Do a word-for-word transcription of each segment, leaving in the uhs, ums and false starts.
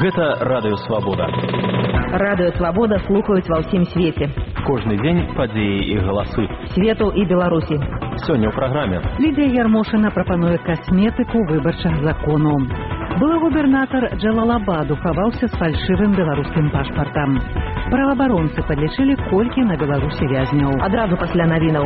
Гэта Радыё Свабода. Радыё Свабода слухаюць ва ўсім свеце. Кожны дзень падзеі і галасы. Свету і Беларусі. Сёння ў праграме. Лідія Ярмошына прапануе касметыку выбарчых законаў. Былы губернатар Джалалабаду хаваўся з фальшывым беларускім пашпартам. Праваабаронцы падлічылі, колькі на Беларусі вязняў. Адразу пасля навінаў.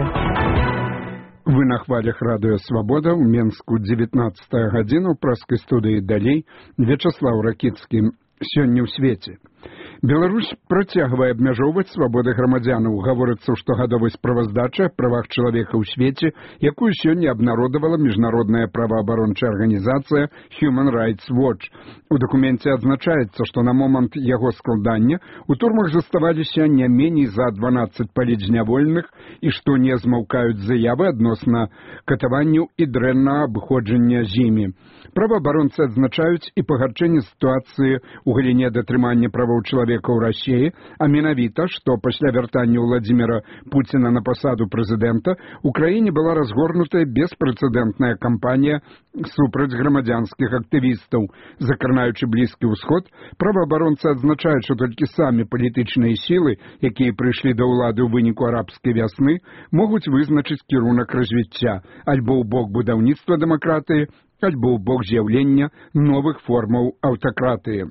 Вы на хвалях Радыё Свабода ў Менску дзевятнаццатая гадзіна ў праскай студыі далей Вячаслаў Ракіцкі. Сёння ў свеце. Беларусь працягвае абмяжоўваць свабоды грамадзянаў. Гаворыцца ў штогадовай справаздачы аб правах чалавека ў свеце, якую сёння абнародавала міжнародная праваабарончая арганізацыя Human Rights Watch. У дакуменце адзначаецца, што на момант яго складання у турмах заставаліся не меней за дванаццаць палітзнявольных і што не змаўкаюць заявы адносна катаванняў і дрэннага абыходжання з імі. Праваабаронцы адзначаюць і пагаршэнне сітуацыі ў галіне датрымання правоў чалавека ў Расіі, а менавіта, што пасля вяртання Владзіміра Пуціна на пасаду прэзідэнта ў краіне была разгорнутая беспрэцэдэнтная кампанія супраць грамадзянскіх актывістаў. Закранаючы Блізкі ўсход, праваабаронцы адзначаюць, што толькі самі палітычныя сілы, якія прыйшлі да ўлады ў выніку арабскай вясны, могуць вызначыць кірунак развіцця альбо ў бок будаўніцтва дэмакратыі, альбо ў бок з'яўлення новых формаў аўтакратыі.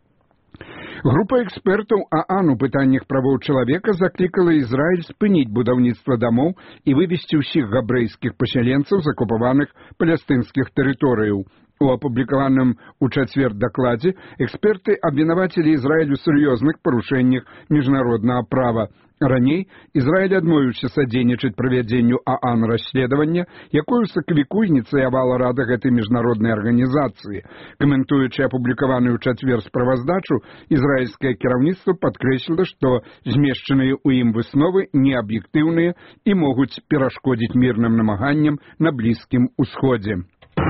Група экспертаў ААН у пытаннях правоў чалавека заклікала Ізраіль спыніць будаўніцтва дамоў і вывесці ўсіх габрэйскіх пасяленцаў з акупаваных палестынскіх тэрыторыяў. У апублікаваным у чацвер дакладзе эксперты абвінавацілі Ізраіль у сур'ёзных парушэннях міжнароднага права. Раней Ізраіль адмовіўся садзейнічаць правядзенню ААН расследавання, якое ў сакавіку ініцыявала рада гэтай міжнароднай арганізацыі. Каментуючы апублікаваную ў чацвер справаздачу, ізраільскае кіраўніцтва падкрэсліла, што змешчаныя ў ім высновы неаб'ектыўныя і могуць перашкодзіць мірным намаганням на Блізкім усходзе.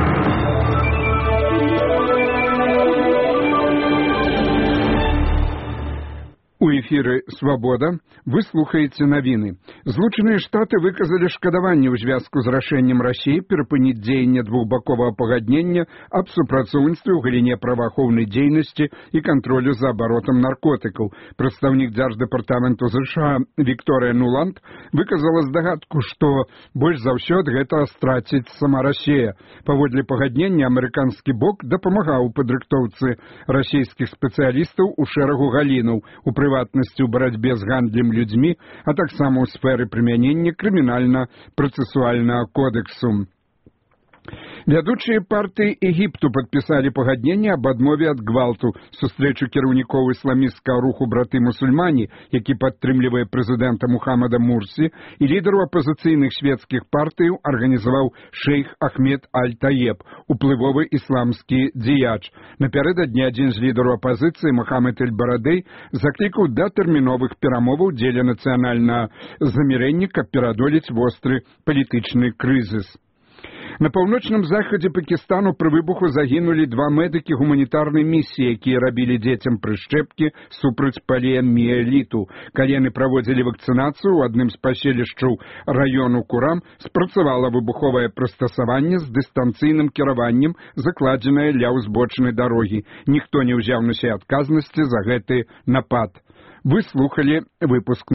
У эфіры «Свабода» вы слухаеце навіны. Злучаныя Штаты выказалі шкадаванне ў звязку з рашэннем Расіі перапыніць дзеянне двухбаковага пагаднення аб супрацоўніцтве ў галіне праваахоўнай дзейнасці і кантролю за абаротам наркотыкаў. Прадстаўнік дзярждэпартаменту ЗША Вікторыя Нуланд выказала здагадку, што больш за ўсё ад гэтага страціць сама Расія. Паводле пагаднення амерыканскі бок дапамагаў у падрыхтоўцы расійскіх спецыялістаў у шэрагу галінаў, у прыватнасці ў барацьбе з гандлем людзьмі, а таксама ў сферы прымянення крымінальна-працэсуальнага кодэксу. Вядучыя партыі Егіпту падпісалі пагадненне аб адмове ад гвалту. Сустрэчу кіраўнікоў ісламісцкага руху браты-мусульмане, які падтрымлівае прэзідэнта Мухаммада Мурсі, і лідару апазіцыйных шведскіх партыяў арганізаваў шэйх Ахмед Аль-Таеб, уплывовы ісламскі дзеяч. Напярэдадні адзін з лідараў апазіцыі Мухаммад Эль-Барадэй заклікаў да тэрміновых перамоваў дзеля нацыянальнага замірэння, каб пераадолець востры палітычны крызіс. На паўночным захадзе Пакістану пры выбуху загінулі два медыкі гуманітарнай місіі, якія рабілі дзецям прышчэпкі супраць паліяміэліту. Калі яны праводзілі вакцынацыю, у адным з паселішчаў раёну Курам спрацавала выбуховае прыстасаванне з дыстанцыйным кіраваннем, закладзенае ля ўзбочынай дарогі. Ніхто не ўзяў на сябе адказнасці за гэты напад. Вы слухалі выпуск